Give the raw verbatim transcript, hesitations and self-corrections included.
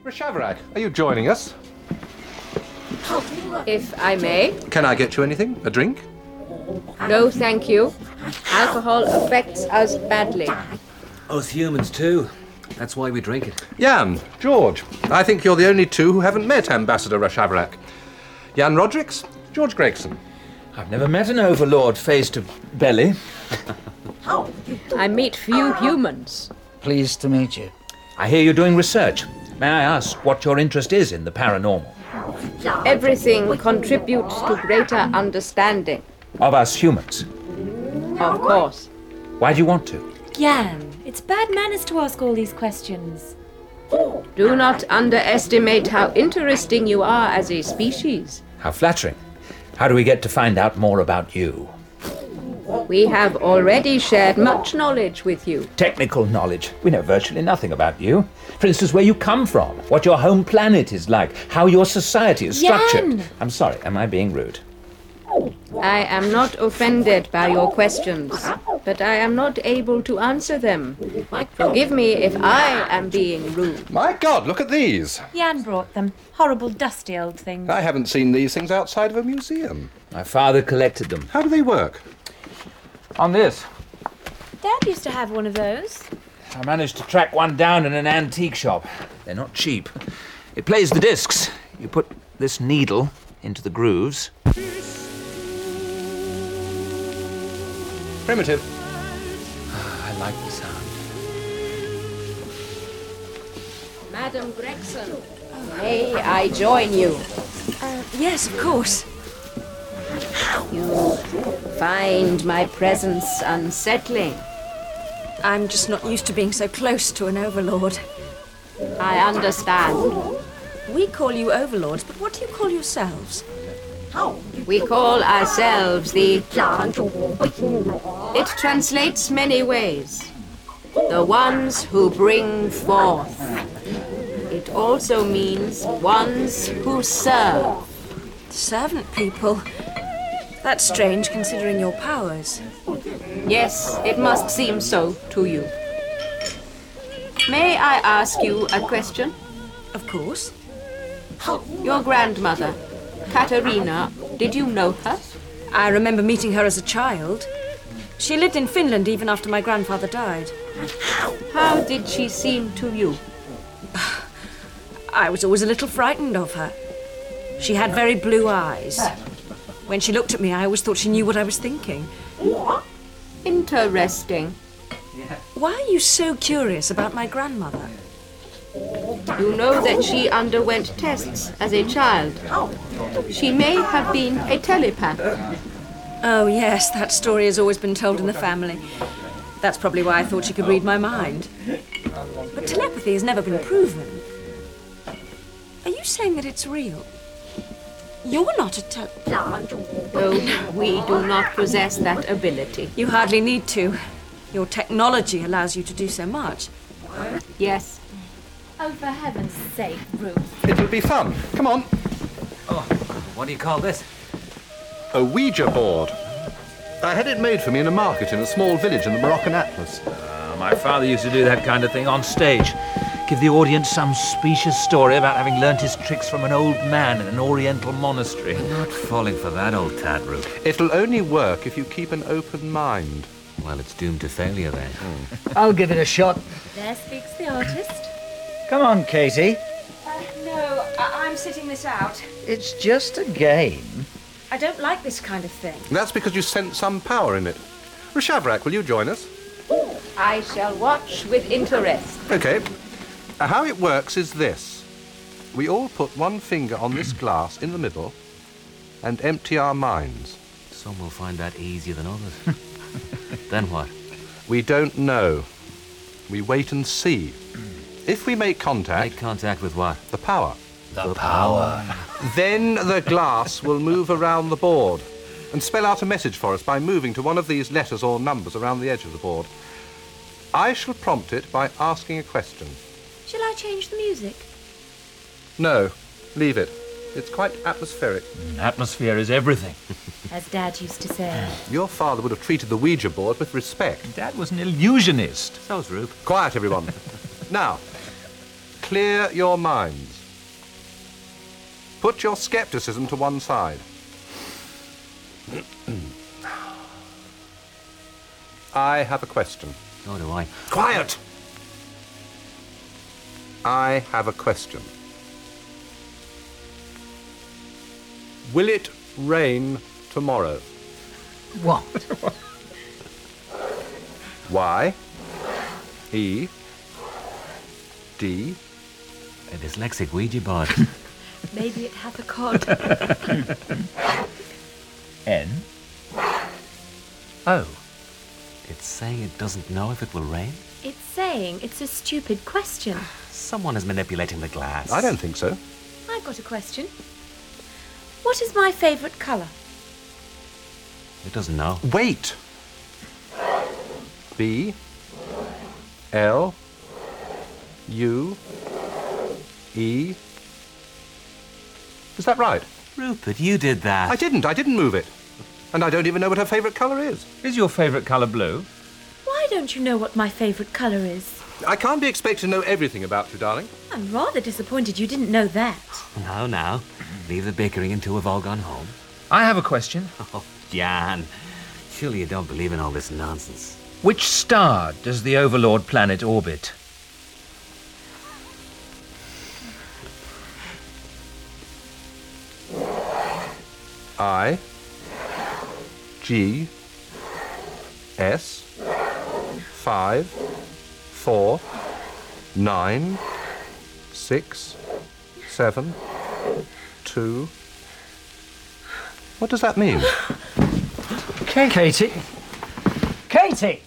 Rashavrak, are you joining us? If I may. Can I get you anything? A drink? No, thank you. Alcohol affects us badly. Us humans too. That's why we drink it. Jan, George, I think you're the only two who haven't met Ambassador Rashavrak. Jan Rodricks, George Gregson. I've never met an overlord face to belly. I meet few humans. Pleased to meet you. I hear you're doing research. May I ask what your interest is in the paranormal? Everything contributes to greater understanding. Of us humans? Of course. Why do you want to? Jan, it's bad manners to ask all these questions. Do not underestimate how interesting you are as a species. How flattering. How do we get to find out more about you? We have already shared much knowledge with you. Technical knowledge. We know virtually nothing about you. For instance, where you come from, what your home planet is like, how your society is structured. Jan! I'm sorry, am I being rude? I am not offended by your questions, but I am not able to answer them. Forgive me if I am being rude. My God, look at these. Jan brought them. Horrible, dusty old things. I haven't seen these things outside of a museum. My father collected them. How do they work? On this. Dad used to have one of those. I managed to track one down in an antique shop. They're not cheap. It plays the discs. You put this needle into the grooves. Primitive. I like the sound. Madam Gregson, may I join you? Uh, yes, of course. You find my presence unsettling. I'm just not used to being so close to an overlord. I understand. We call you overlords, but what do you call yourselves? We call ourselves the... It translates many ways. The ones who bring forth. It also means ones who serve. Servant people. That's strange, considering your powers. Yes, it must seem so to you. May I ask you a question? Of course. Your grandmother, Katarina, did you know her? I remember meeting her as a child. She lived in Finland even after my grandfather died. How did she seem to you? I was always a little frightened of her. She had very blue eyes. When she looked at me, I always thought she knew what I was thinking. Interesting. Why are you so curious about my grandmother? You know that she underwent tests as a child. She may have been a telepath. Oh, yes, that story has always been told in the family. That's probably why I thought she could read my mind. But telepathy has never been proven. Are you saying that it's real? You're not a tel... No, we do not possess that ability. You hardly need to. Your technology allows you to do so much. Yes. Oh, for heaven's sake, Ruth. It'll be fun. Come on. Oh, what do you call this? A Ouija board. I had it made for me in a market in a small village in the Moroccan Atlas. Uh, my father used to do that kind of thing on stage. Give the audience some specious story about having learnt his tricks from an old man in an oriental monastery. You're not falling for that old tad, Rook. It'll only work if you keep an open mind. Well, it's doomed to failure then. I'll give it a shot. There speaks the artist. Come on, Katie. Uh, no, I- I'm sitting this out. It's just a game. I don't like this kind of thing. That's because you sense some power in it. Rashavrak, will you join us? I shall watch with interest. Okay. Uh, how it works is this. We all put one finger on this glass in the middle and empty our minds. Some will find that easier than others. Then what? We don't know. We wait and see. If we make contact... Make contact with what? The power. The power. Then the glass will move around the board and spell out a message for us by moving to one of these letters or numbers around the edge of the board. I shall prompt it by asking a question. Shall I change the music? No, leave it. It's quite atmospheric. Atmosphere is everything. As Dad used to say. Your father would have treated the Ouija board with respect. Dad was an illusionist. So's Rook. Quiet, everyone. Now, clear your minds. Put your scepticism to one side. I have a question. So do I. Quiet! I have a question. Will it rain tomorrow? What? Y E D A dyslexic Ouija board. Maybe it hath a cod. N? O. It's saying it doesn't know if it will rain? It's saying it's a stupid question. Someone is manipulating the glass. I don't think so. I've got a question. What is my favourite colour? It doesn't know. Wait. B L U E. Is that right? Rupert, you did that. I didn't. I didn't move it. And I don't even know what her favourite colour is. Is your favourite colour blue? Why don't you know what my favourite colour is? I can't be expected to know everything about you, darling. I'm rather disappointed you didn't know that. Now, now. Leave the bickering until we've all gone home. I have a question. Oh, Jan. Surely you don't believe in all this nonsense. Which star does the Overlord planet orbit? I G S five four nine six seven two. What does that mean? Katie? Katie!